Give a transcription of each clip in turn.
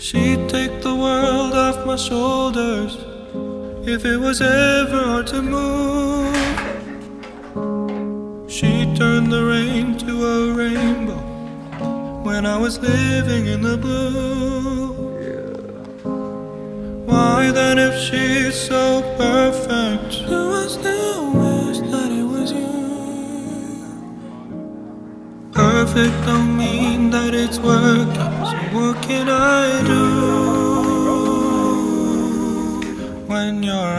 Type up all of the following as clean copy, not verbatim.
She'd take the world off my shoulders if it was ever hard to move. She'd turn the rain to a rainbow when I was living in the blue. Why then, if she's so perfect, do I still wish that it was you? Perfect don't mean that it's working, so what can I do when you're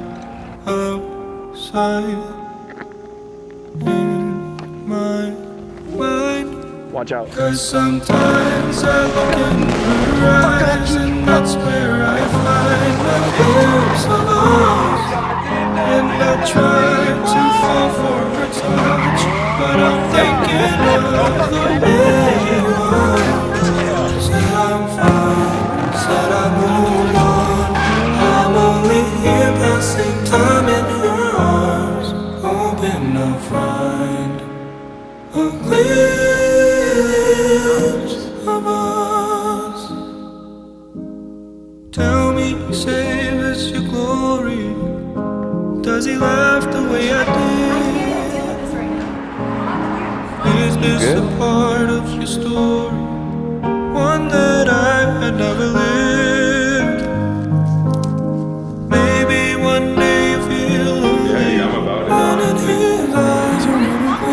outside in my mind? Watch out. 'Cause sometimes I look in her eyes, and that's where I find a glimpse of us. And I try to fall for her touch, but I'm thinking of the way you are. Said I'm fine, said I moved on. I'm only here passing time in her arms, hoping I'll find a glimpse of us. Tell me, save us your glory. Does he laugh the way I did? Is this a part of your story, one that I had never lived? Maybe one day you feel away, and in his eyes you're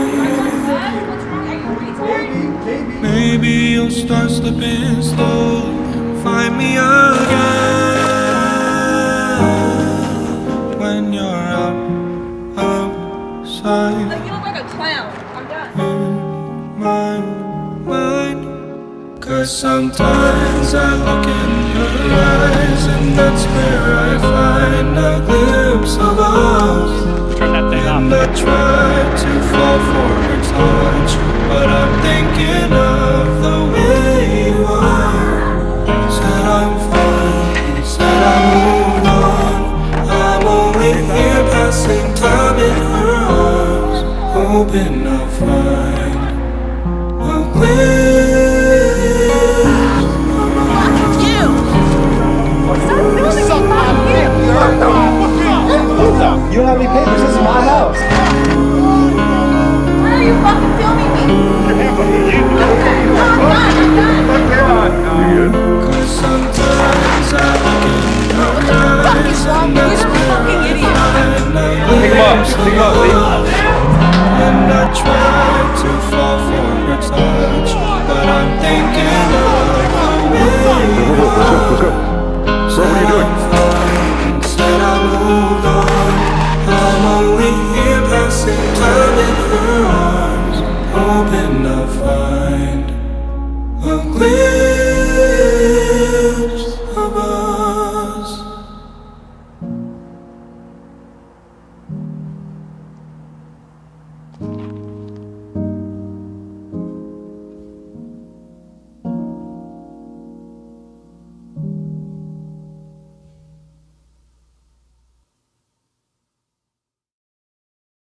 running. Maybe you'll start slipping slowly, find me again when you're outside. You look like a clown. I'm done. In my mind, 'cause sometimes I look in her eyes, and that's where I find a glimpse of us. Turn that thing And off. I try to fall for her touch, but I'm thinking of the